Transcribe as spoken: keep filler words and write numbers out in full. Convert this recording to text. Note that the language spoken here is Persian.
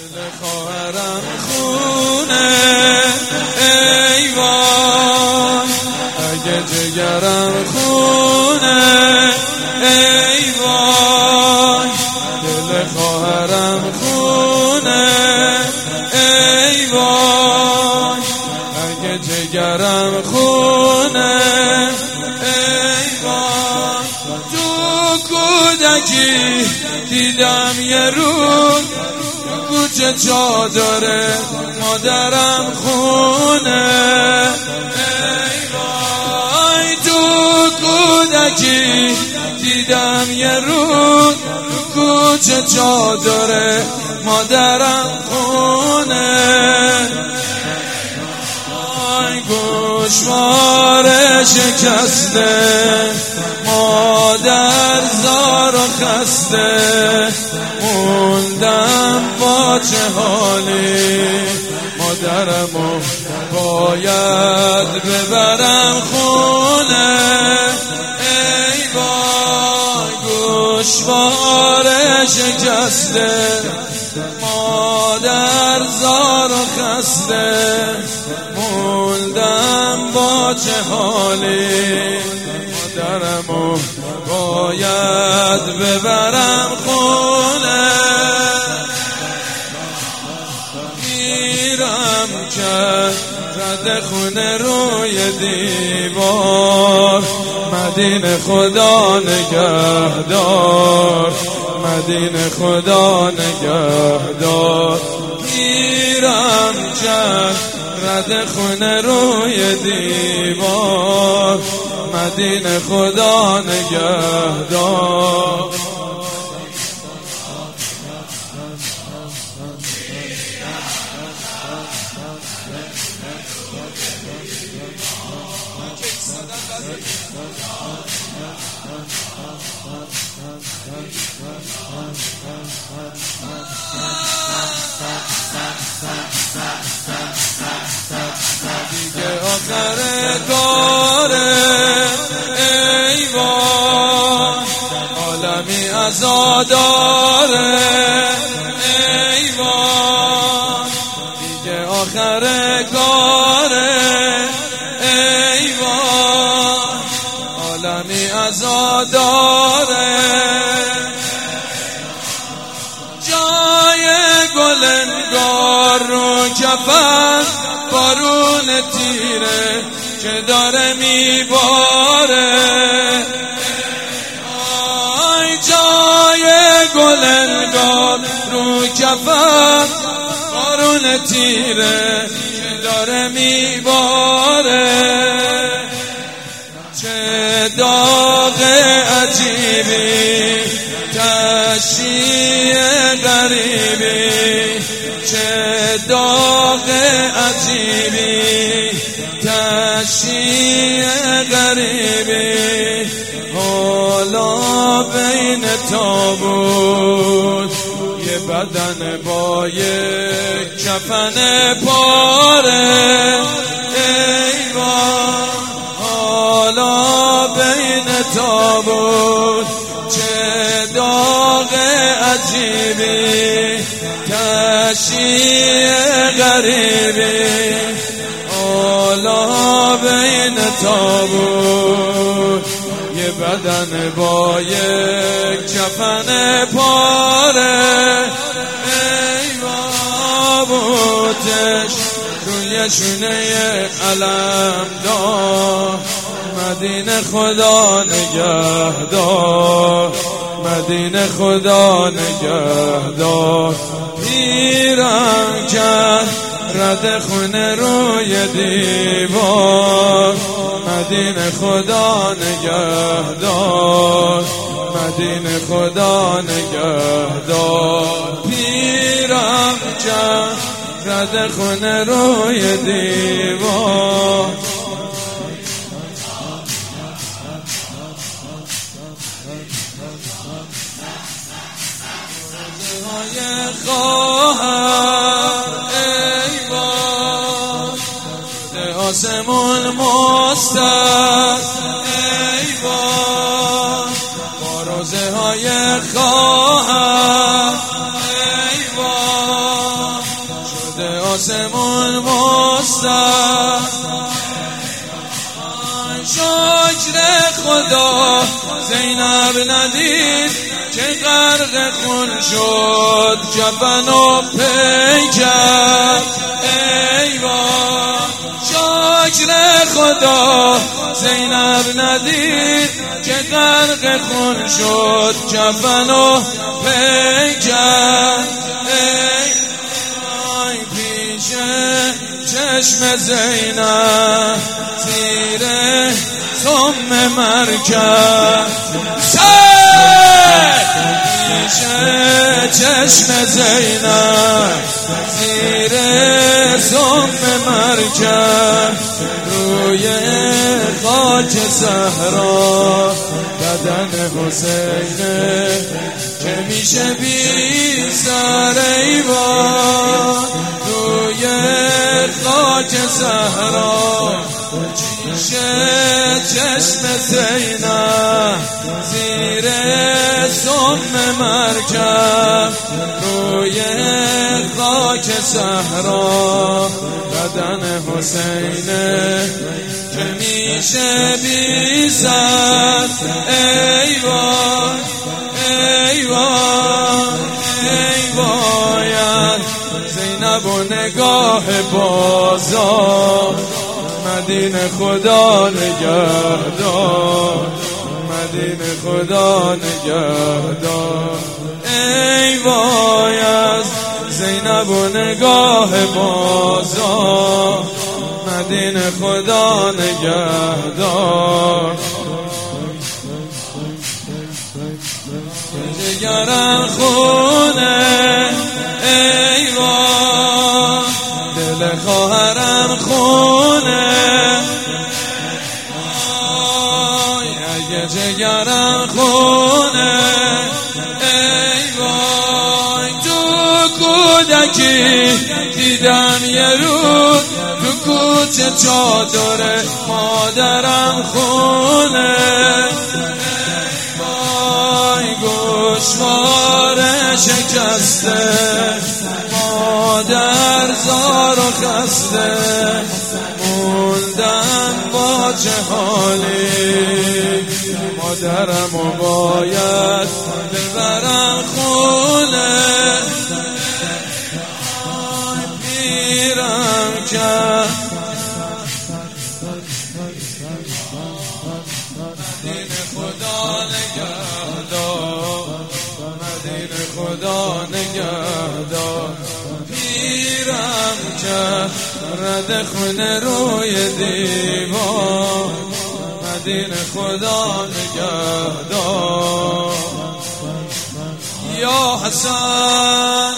دل خواهرم خونه ای وای، اگه جگرم خونه ای وای، دل خواهرم خونه ای وای، اگه جگرم خونه ای وای. تو کودکی دیدم یه روز کوچه چادره مادرم خونه ای وای. تو کودکی دیدم یه روز کوچه چادره مادرم خونه ای گوشوار شکسته مادر زار و خسته موندم با چه حالی مادرمو باید ببرم خونه ای وای. گوشوار شکسته مادر زار و خسته موندم با چه حالی مادرمو باید ببرم خونه. میرم که رد خونه روی دیوار مدینه خدا نگهدار مدینه خدا نگهدار. میرم که رد خونه روی دیوار مدینه خدا نگهدار. دیگه آخر کاره ای وای، عالمی عزاداره ای وای. دیگه آخر کاره ای وای، عالمی عزاداره. جای گلنگار رو کفن بارون تیره که داره میباره آی. جای گلنگار رو کفن بارون تیره که داره میباره. چه داغ عجیبی تشیع غریبی، چه داغ عجیبی تشیع غریبی. حالا بین تابوت یه بدن با یک کفن پاره ای وای. حالا بین تابوت چه داغ عجیبی تشیع غریبی. حالا بین تابوت یه بدن با یک کفن پاره ای تابوتش روی شونه علم دار مدینه خدا نگهدار مدینه خدا نگهدار. پیرم کرد رد خونه روی دیوار مدینه خدا نگهدار مدینه خدا نگهدار. پیرم کرد رد خونه روی دیوار خواهر ای وای، آسمون مستر ای وای، با روزه های خواهر ای وای، آسمون مستر شکر خدا زینب ندید که غرق خون شد کفن و پیکر ای وای شکر خدا زینب ندید که غرق خون شد کفن و پیکر ای وای پیش چشم زینب زیر سم مرکب پیش چشم زینب زیر سم مرکب روی خاک صحرا بدن حسینه که میشه بی سر ایوان روی خاک صحرا میشه چشم زینب زیر سم مرکب روی خاک صحرا بدن حسینه که میشه بی سر ای وای ای وای ای باید زینب و نگاه بازار مدینه خدا نگهدار مدینه خدا نگهدار ای وای از زینب و نگاه بازار مدینه خدا نگهدار جگرم خونه ای وای دل خواهرم خونه وای اگه جگرم خونه ای وای تو کودکی دیدم یه روز تو کوچه چادر مادرم خونه گوشوار شکسته مادر زار و خسته موندم با چه حالی مادرم و باید ببرم خونه میرم که مدینه خدا نگهدار مدینه خدا نگهدار پیرم که رد خونه روی دیوار مدینه خدا نگهدار یا حسن